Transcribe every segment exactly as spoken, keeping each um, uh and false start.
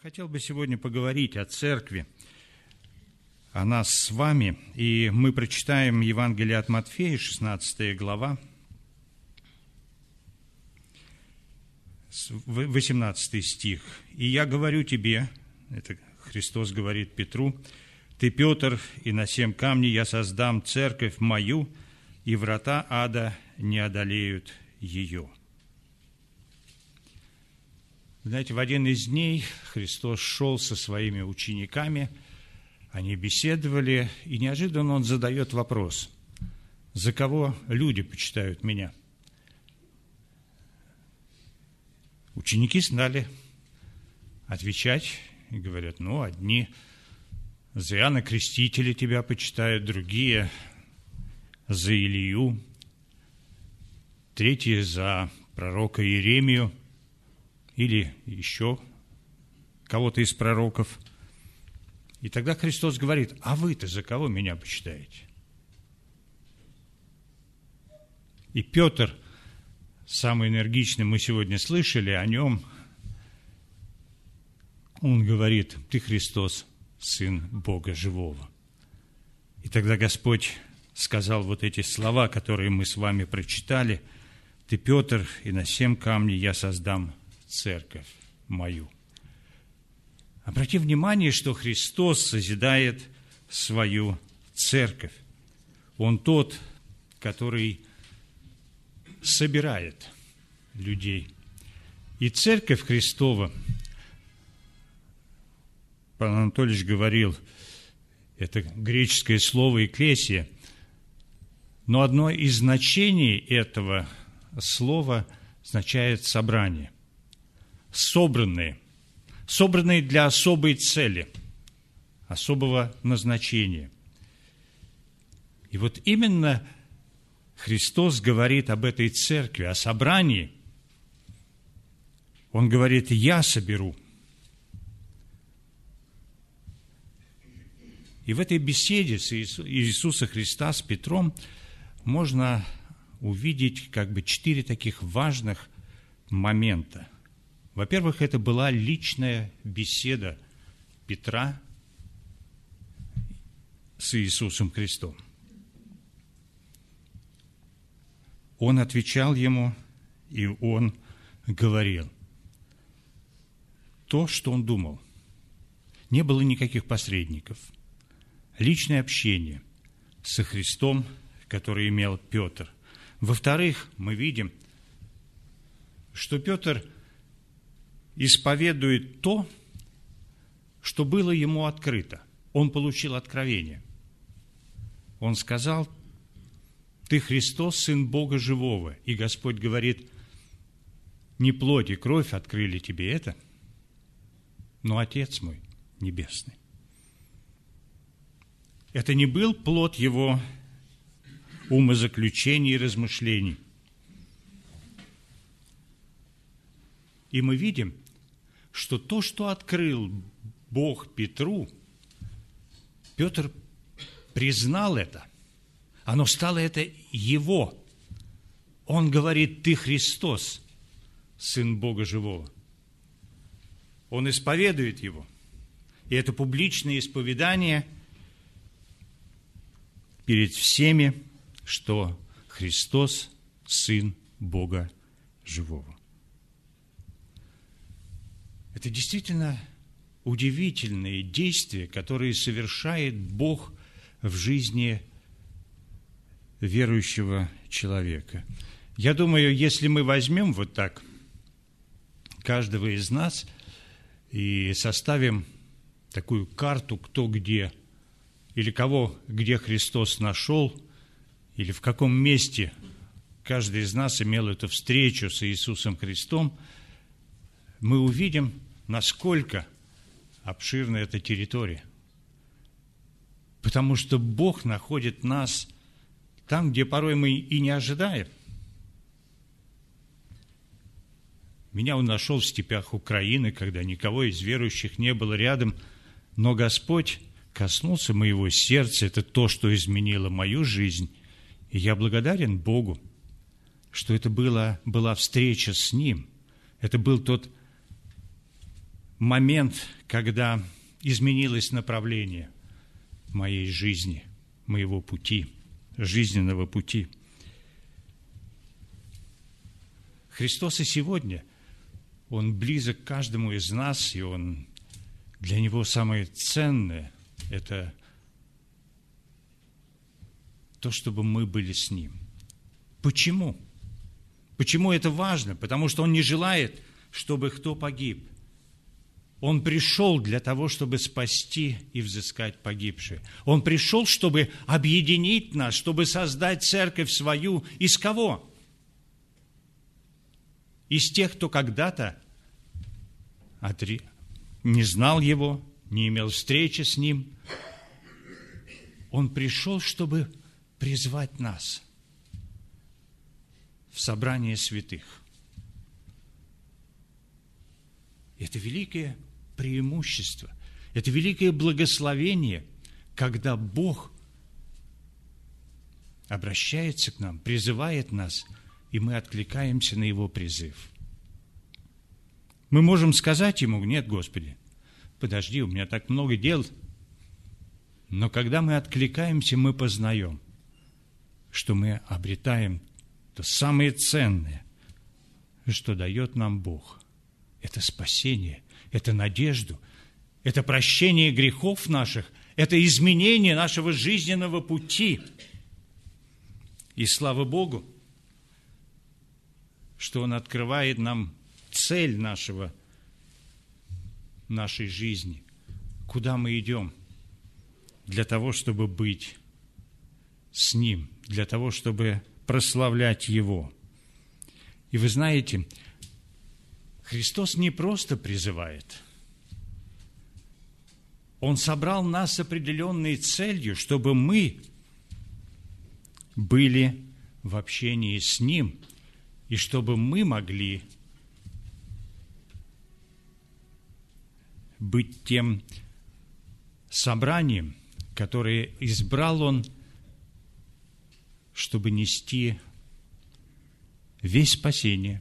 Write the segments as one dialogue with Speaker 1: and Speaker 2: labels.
Speaker 1: хотел бы сегодня поговорить о церкви, о нас с вами, и мы прочитаем Евангелие от Матфея, шестнадцатая глава, восемнадцатый стих. «И я говорю тебе», это Христос говорит Петру, «ты, Петр, и на сем камне я создам церковь мою, и врата ада не одолеют ее». Знаете, в один из дней Христос шел со своими учениками, они беседовали, и неожиданно Он задает вопрос: «За кого люди почитают меня?» Ученики стали отвечать и говорят: ну, одни за Иоанна Крестителя тебя почитают, другие за Илию, третьи за пророка Иеремию или еще кого-то из пророков. И тогда Христос говорит: а вы-то за кого меня почитаете? И Петр, самый энергичный, мы сегодня слышали о нем, он говорит: ты Христос, Сын Бога Живого. И тогда Господь сказал вот эти слова, которые мы с вами прочитали: ты, Петр, и на сем камне я создам церковь мою. Обрати внимание, что Христос созидает свою церковь. Он тот, который собирает людей. И церковь Христова, Павел Анатольевич говорил, это греческое слово «экклесия», но одно из значений этого слова означает «собрание». Собранные, собранные для особой цели, особого назначения. И вот именно Христос говорит об этой церкви, о собрании. Он говорит: я соберу. И в этой беседе с Иисуса Христа с Петром можно увидеть как бы четыре таких важных момента. Во-первых, это была личная беседа Петра с Иисусом Христом. Он отвечал ему, и он говорил то, что он думал. Не было никаких посредников. Личное общение со Христом, которое имел Петр. Во-вторых, мы видим, что Петр исповедует то, что было ему открыто. Он получил откровение. Он сказал: ты Христос, Сын Бога Живого. И Господь говорит: не плоть и кровь открыли тебе это, но Отец мой Небесный. Это не был плод его умозаключений и размышлений. И мы видим, что то, что открыл Бог Петру, Петр признал это. Оно стало это его. Он говорит: ты Христос, Сын Бога Живого. Он исповедует его. И это публичное исповедание перед всеми, что Христос Сын Бога Живого. Это действительно удивительные действия, которые совершает Бог в жизни верующего человека. Я думаю, если мы возьмем вот так каждого из нас и составим такую карту, кто где, или кого где Христос нашел, или в каком месте каждый из нас имел эту встречу с Иисусом Христом, мы увидим, насколько обширна эта территория. Потому что Бог находит нас там, где порой мы и не ожидаем. Меня Он нашел в степях Украины, когда никого из верующих не было рядом, но Господь коснулся моего сердца. Это то, что изменило мою жизнь. И я благодарен Богу, что это была, была встреча с Ним. Это был тот момент, когда изменилось направление моей жизни, моего пути, жизненного пути. Христос и сегодня, Он близок к каждому из нас, и Он, для Него самое ценное – это то, чтобы мы были с Ним. Почему? Почему это важно? Потому что Он не желает, чтобы кто погиб. Он пришел для того, чтобы спасти и взыскать погибшие. Он пришел, чтобы объединить нас, чтобы создать церковь свою. Из кого? Из тех, кто когда-то не знал Его, не имел встречи с Ним. Он пришел, чтобы призвать нас в собрание святых. Это великое преимущество, это великое благословение, когда Бог обращается к нам, призывает нас, и мы откликаемся на Его призыв. Мы можем сказать Ему: нет, Господи, подожди, у меня так много дел. Но когда мы откликаемся, мы познаем, что мы обретаем то самое ценное, что дает нам Бог. Это спасение, это надежду, это прощение грехов наших, это изменение нашего жизненного пути. И слава Богу, что Он открывает нам цель нашего, нашей жизни, куда мы идем, для того, чтобы быть с Ним, для того, чтобы прославлять Его. И вы знаете, Христос не просто призывает. Он собрал нас с определенной целью, чтобы мы были в общении с Ним, и чтобы мы могли быть тем собранием, которое избрал Он, чтобы нести весь спасение,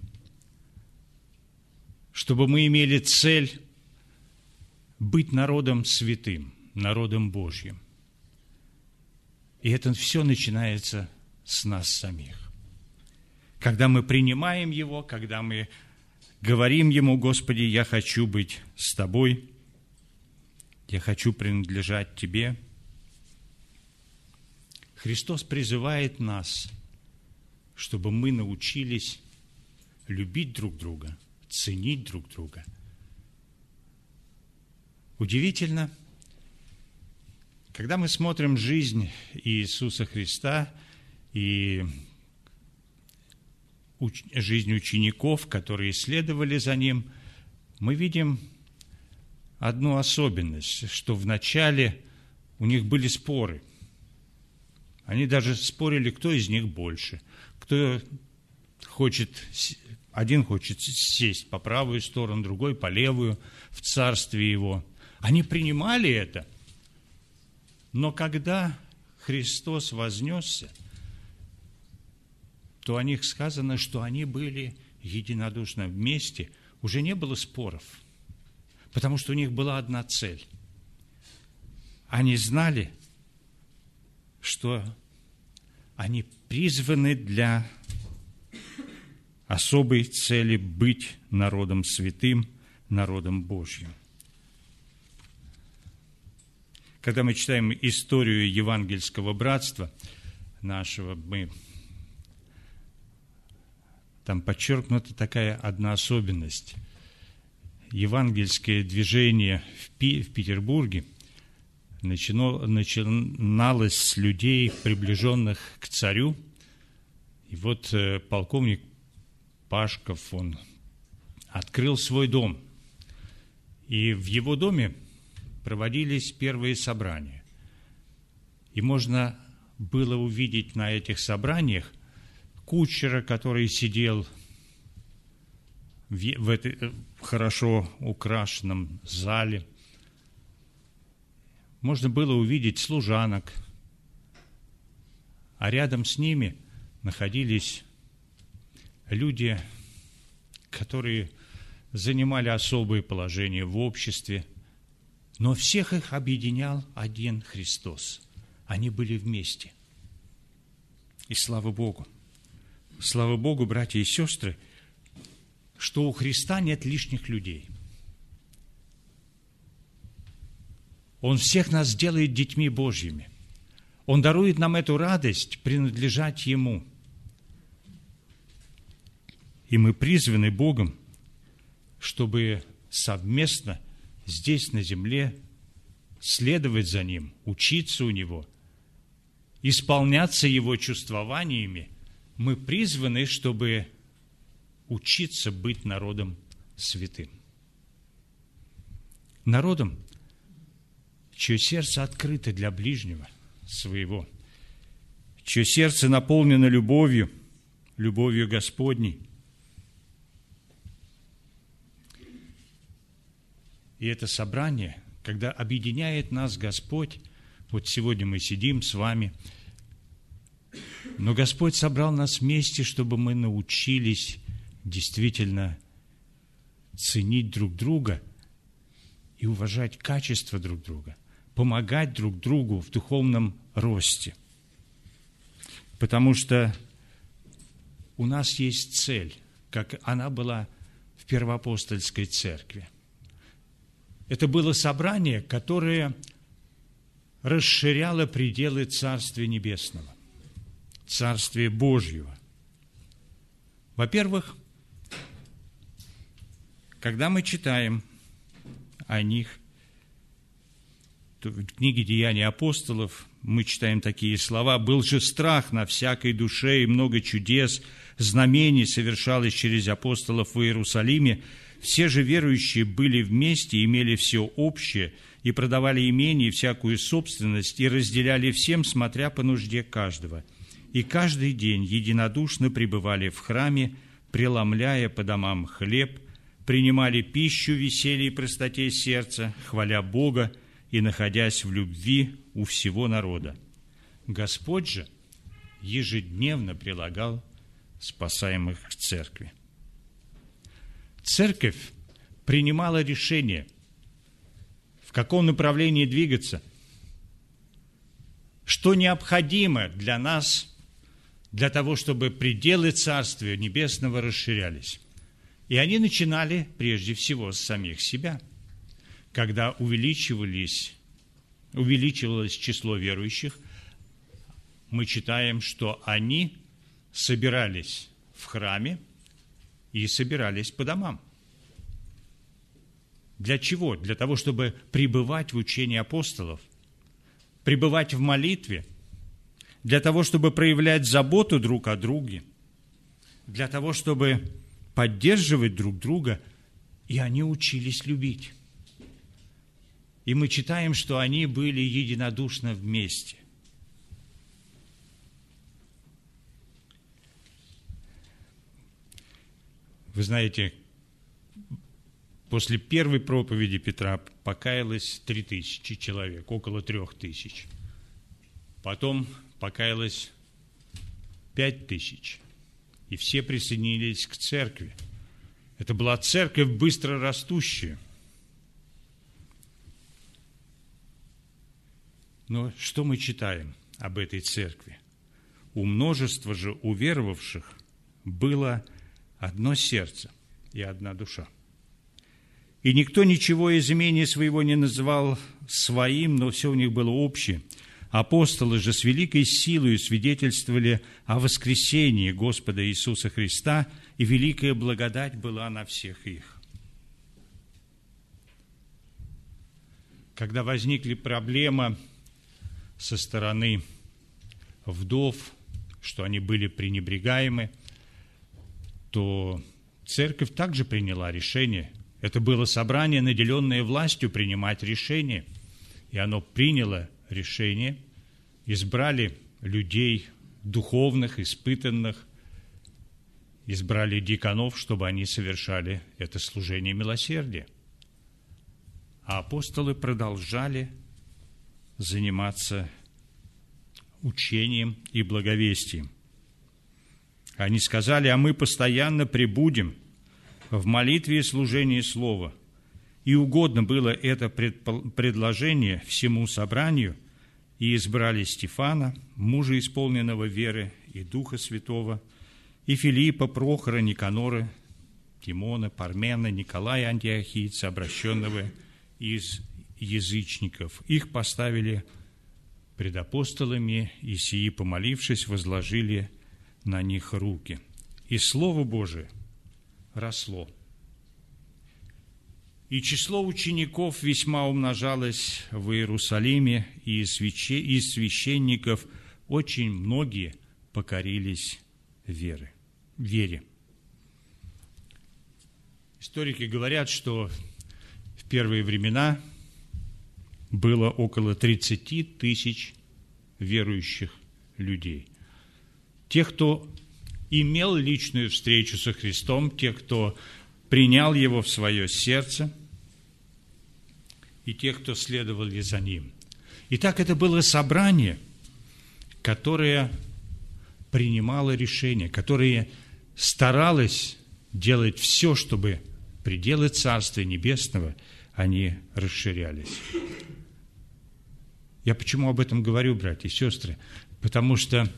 Speaker 1: чтобы мы имели цель быть народом святым, народом Божьим. И это все начинается с нас самих. Когда мы принимаем Его, когда мы говорим Ему: Господи, я хочу быть с Тобой, я хочу принадлежать Тебе. Христос призывает нас, чтобы мы научились любить друг друга, ценить друг друга. Удивительно, когда мы смотрим жизнь Иисуса Христа и уч- жизнь учеников, которые следовали за Ним, мы видим одну особенность, что вначале у них были споры. Они даже спорили, кто из них больше, кто хочет, один хочет сесть по правую сторону, другой по левую в царстве Его. Они принимали это, но когда Христос вознесся, то о них сказано, что они были единодушно вместе, уже не было споров, потому что у них была одна цель. Они знали, что они призваны для особой цели быть народом святым, народом Божьим. Когда мы читаем историю евангельского братства нашего, мы, там подчеркнута такая одна особенность. Евангельское движение в, Пи, в Петербурге начало, начиналось с людей, приближенных к царю. И вот э, полковник Пашков, он открыл свой дом. И в его доме проводились первые собрания. И можно было увидеть на этих собраниях кучера, который сидел в, в этой хорошо украшенном зале. Можно было увидеть служанок, а рядом с ними находились люди, которые занимали особые положения в обществе, но всех их объединял один Христос. Они были вместе. И слава Богу, слава Богу, братья и сестры, что у Христа нет лишних людей. Он всех нас делает детьми Божьими. Он дарует нам эту радость принадлежать Ему. И мы призваны Богом, чтобы совместно здесь, на земле, следовать за Ним, учиться у Него, исполняться Его чувствованиями. Мы призваны, чтобы учиться быть народом святым. Народом, чье сердце открыто для ближнего своего, чье сердце наполнено любовью, любовью Господней. И это собрание, когда объединяет нас Господь, вот сегодня мы сидим с вами, но Господь собрал нас вместе, чтобы мы научились действительно ценить друг друга и уважать качество друг друга, помогать друг другу в духовном росте. Потому что у нас есть цель, как она была в Первоапостольской церкви. Это было собрание, которое расширяло пределы Царствия Небесного, Царствия Божьего. Во-первых, когда мы читаем о них, то в книге «Деяния апостолов» мы читаем такие слова: «Был же страх на всякой душе, и много чудес, знамений совершалось через апостолов в Иерусалиме. Все же верующие были вместе, имели все общее, и продавали имение и всякую собственность, и разделяли всем, смотря по нужде каждого. И каждый день единодушно пребывали в храме, преломляя по домам хлеб, принимали пищу в веселье и простоте сердца, хваля Бога и находясь в любви у всего народа. Господь же ежедневно прилагал спасаемых к церкви». Церковь принимала решение, в каком направлении двигаться, что необходимо для нас, для того, чтобы пределы Царствия Небесного расширялись. И они начинали прежде всего с самих себя. Когда увеличивались, увеличивалось число верующих, мы читаем, что они собирались в храме и собирались по домам. Для чего? Для того, чтобы пребывать в учении апостолов, пребывать в молитве, для того, чтобы проявлять заботу друг о друге, для того, чтобы поддерживать друг друга, и они учились любить. И мы читаем, что они были единодушно вместе. Вы знаете, после первой проповеди Петра покаялось три тысячи человек, около трех тысяч. Потом покаялось пять тысяч. И все присоединились к церкви. Это была церковь быстро растущая. Но что мы читаем об этой церкви? У множества же уверовавших было одно сердце и одна душа. И никто ничего из имения своего не называл своим, но все у них было общее. Апостолы же с великой силой свидетельствовали о воскресении Господа Иисуса Христа, и великая благодать была на всех их. Когда возникли проблемы со стороны вдов, что они были пренебрегаемы, то церковь также приняла решение. Это было собрание, наделенное властью принимать решения. И оно приняло решение, избрали людей духовных, испытанных, избрали диаконов, чтобы они совершали это служение милосердия. А апостолы продолжали заниматься учением и благовестием. Они сказали: «А мы постоянно пребудем в молитве и служении слова. И угодно было это предложение всему собранию, и избрали Стефана, мужа исполненного веры и Духа Святого, и Филиппа, Прохора, Никанора, Тимона, Пармена, Николая Антиохийца, обращенного из язычников. Их поставили пред апостолами, и сии, помолившись, возложили на них руки. И Слово Божие росло. И число учеников весьма умножалось в Иерусалиме, и из священников очень многие покорились веры, вере. Историки говорят, что в первые времена было около тридцати тысяч верующих людей. Тех, кто имел личную встречу со Христом, тех, кто принял Его в свое сердце, и тех, кто следовали за Ним. Итак, это было собрание, которое принимало решения, которое старалось делать все, чтобы пределы Царствия Небесного, они расширялись. Я почему об этом говорю, братья и сестры? Потому что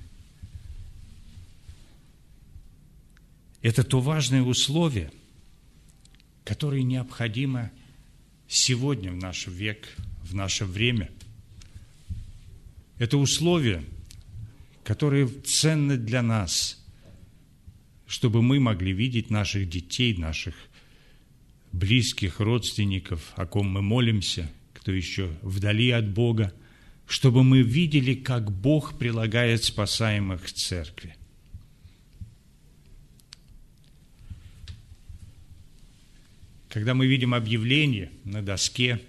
Speaker 1: это то важное условие, которое необходимо сегодня в наш век, в наше время. Это условие, которое ценно для нас, чтобы мы могли видеть наших детей, наших близких, родственников, о ком мы молимся, кто еще вдали от Бога, чтобы мы видели, как Бог прилагает спасаемых к церкви. Когда мы видим объявление на доске,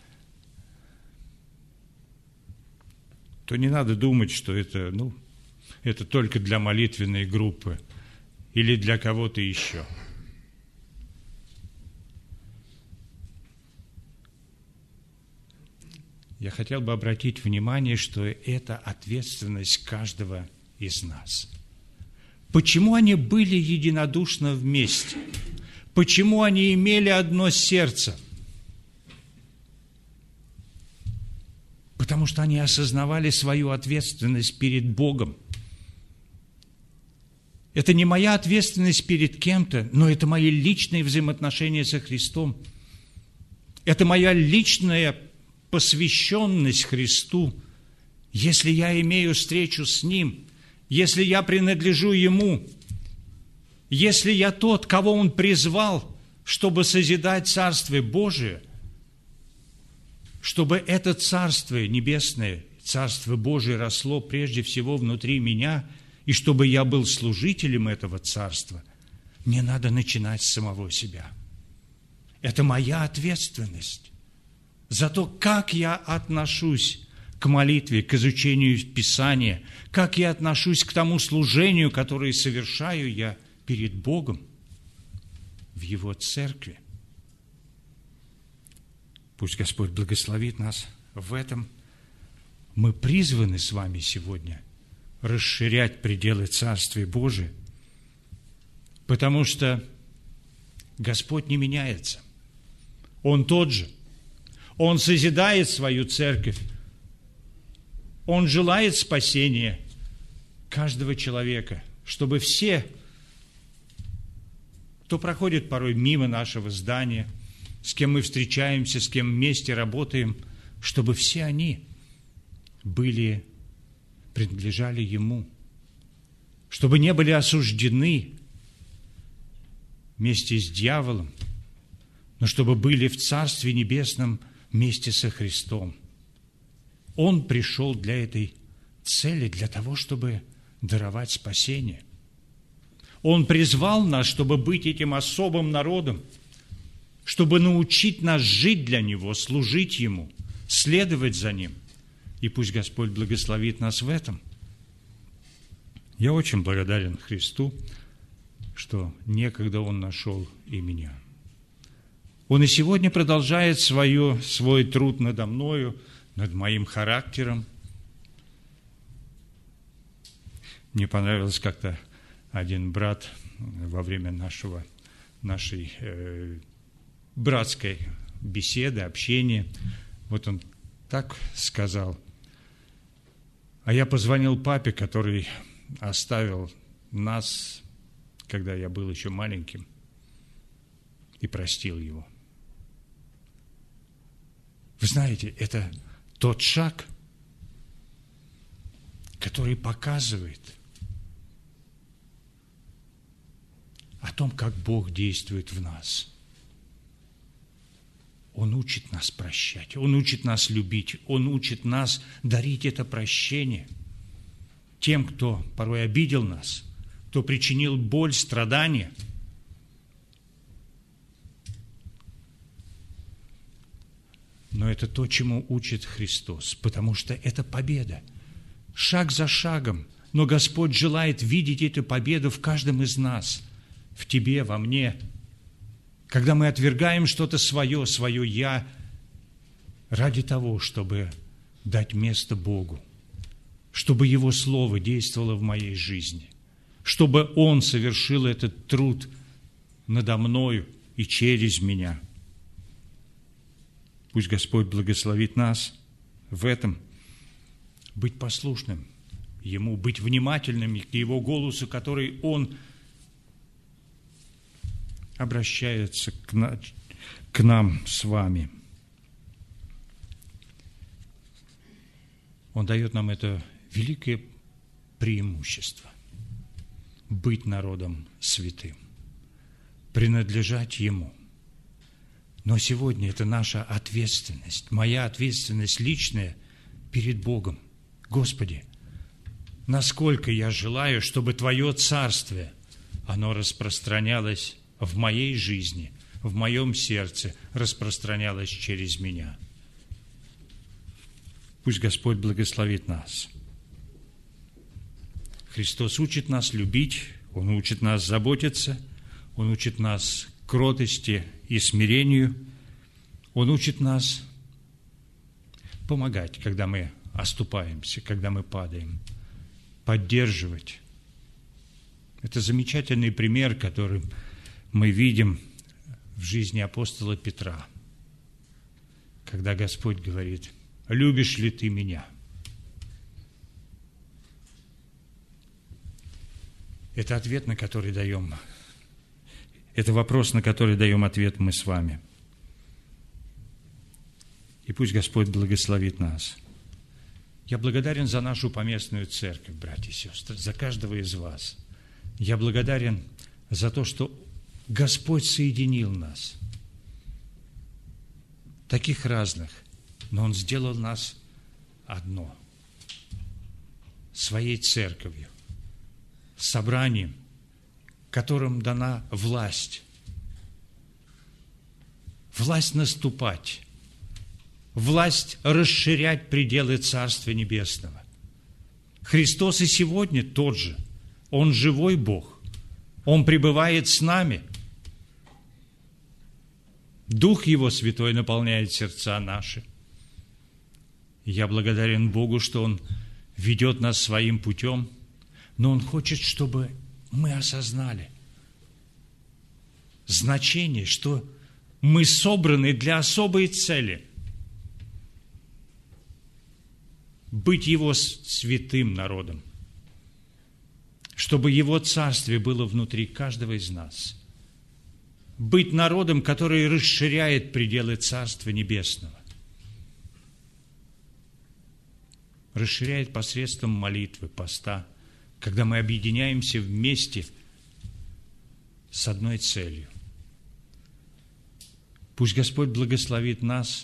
Speaker 1: то не надо думать, что это, ну, это только для молитвенной группы или для кого-то еще. Я хотел бы обратить внимание, что это ответственность каждого из нас. Почему они были единодушно вместе? Почему они имели одно сердце? Потому что они осознавали свою ответственность перед Богом. Это не моя ответственность перед кем-то, но это мои личные взаимоотношения со Христом. Это моя личная посвященность Христу. Если я имею встречу с Ним, если я принадлежу Ему, если я тот, кого Он призвал, чтобы созидать Царствие Божие, чтобы это Царствие Небесное, Царство Божие росло прежде всего внутри меня, и чтобы я был служителем этого Царства, мне надо начинать с самого себя. Это моя ответственность за то, как я отношусь к молитве, к изучению Писания, как я отношусь к тому служению, которое совершаю я перед Богом в Его церкви. Пусть Господь благословит нас в этом. Мы призваны с вами сегодня расширять пределы Царствия Божия, потому что Господь не меняется. Он тот же. Он созидает свою церковь. Он желает спасения каждого человека, чтобы все, кто проходит порой мимо нашего здания, с кем мы встречаемся, с кем вместе работаем, чтобы все они были, принадлежали Ему, чтобы не были осуждены вместе с дьяволом, но чтобы были в Царстве Небесном вместе со Христом. Он пришел для этой цели, для того, чтобы даровать спасение. Он призвал нас, чтобы быть этим особым народом, чтобы научить нас жить для Него, служить Ему, следовать за Ним. И пусть Господь благословит нас в этом. Я очень благодарен Христу, что некогда Он нашел и меня. Он и сегодня продолжает свое, свой труд надо мною, над моим характером. Мне понравилось как-то один брат во время нашего нашей э, братской беседы, общения. Вот он так сказал. А я позвонил папе, который оставил нас, когда я был еще маленьким, и простил его. Вы знаете, это тот шаг, который показывает о том, как Бог действует в нас. Он учит нас прощать, Он учит нас любить, Он учит нас дарить это прощение тем, кто порой обидел нас, кто причинил боль, страдания. Но это то, чему учит Христос, потому что это победа. Шаг за шагом. Но Господь желает видеть эту победу в каждом из нас, в тебе, во мне. Когда мы отвергаем что-то свое, свое «я», ради того, чтобы дать место Богу, чтобы Его Слово действовало в моей жизни, чтобы Он совершил этот труд надо мною и через меня. Пусть Господь благословит нас в этом, быть послушным Ему, быть внимательными к Его голосу, который Он обращается к, на, к нам с вами. Он дает нам это великое преимущество – быть народом святым, принадлежать Ему. Но сегодня это наша ответственность, моя ответственность личная перед Богом. Господи, насколько я желаю, чтобы Твое Царствие, оно распространялось в моей жизни, в моем сердце, распространялось через меня. Пусть Господь благословит нас. Христос учит нас любить, Он учит нас заботиться, Он учит нас кротости и смирению, Он учит нас помогать, когда мы оступаемся, когда мы падаем, поддерживать. Это замечательный пример, который мы видим в жизни апостола Петра, когда Господь говорит: «Любишь ли ты меня?» Это ответ, на который даем, это вопрос, на который даем ответ мы с вами. И пусть Господь благословит нас. Я благодарен за нашу поместную церковь, братья и сестры, за каждого из вас. Я благодарен за то, что Господь соединил нас, таких разных, но Он сделал нас одно, своей церковью, собранием, которым дана власть, власть наступать, власть расширять пределы Царства Небесного. Христос и сегодня тот же, Он живой Бог, Он пребывает с нами. Дух Его Святой наполняет сердца наши. Я благодарен Богу, что Он ведет нас своим путем, но Он хочет, чтобы мы осознали значение, что мы собраны для особой цели – быть Его святым народом, чтобы Его Царствие было внутри каждого из нас, быть народом, который расширяет пределы Царства Небесного, расширяет посредством молитвы, поста, когда мы объединяемся вместе с одной целью. Пусть Господь благословит нас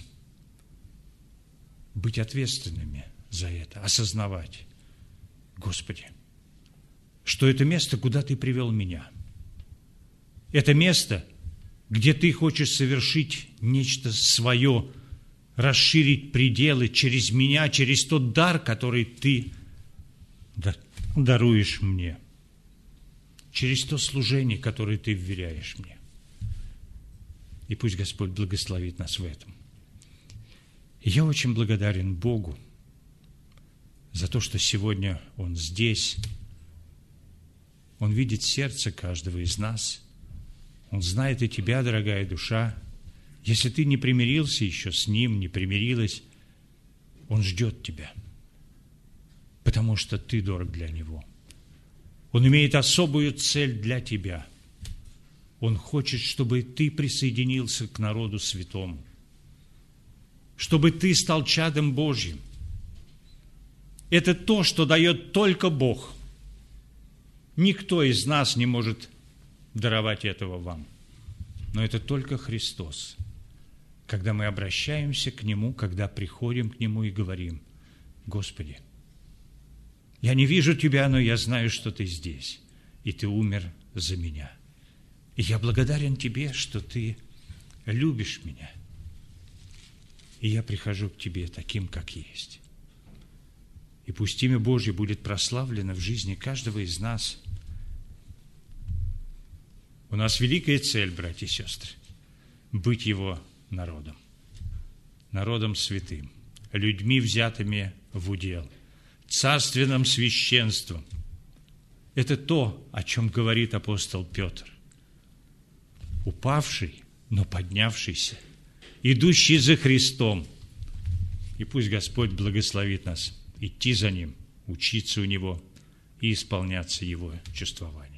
Speaker 1: быть ответственными за это, осознавать: Господи, что это место, куда Ты привел меня. Это место, где Ты хочешь совершить нечто свое, расширить пределы через меня, через тот дар, который Ты даруешь мне, через то служение, которое Ты вверяешь мне. И пусть Господь благословит нас в этом. И я очень благодарен Богу за то, что сегодня Он здесь. Он видит сердце каждого из нас. Он знает и тебя, дорогая душа. Если ты не примирился еще с Ним, не примирилась, Он ждет тебя, потому что ты дорог для Него. Он имеет особую цель для тебя. Он хочет, чтобы ты присоединился к народу святому, чтобы ты стал чадом Божьим. Это то, что дает только Бог. Никто из нас не может даровать этого вам. Но это только Христос. Когда мы обращаемся к Нему, когда приходим к Нему и говорим: Господи, я не вижу Тебя, но я знаю, что Ты здесь, и Ты умер за меня. И я благодарен Тебе, что Ты любишь меня. И я прихожу к Тебе таким, как есть. И пусть имя Божье будет прославлено в жизни каждого из нас. У нас великая цель, братья и сестры, быть Его народом, народом святым, людьми, взятыми в удел, царственным священством. Это то, о чем говорит апостол Петр. Упавший, но поднявшийся, идущий за Христом. И пусть Господь благословит нас идти за Ним, учиться у Него и исполняться Его чувствованием.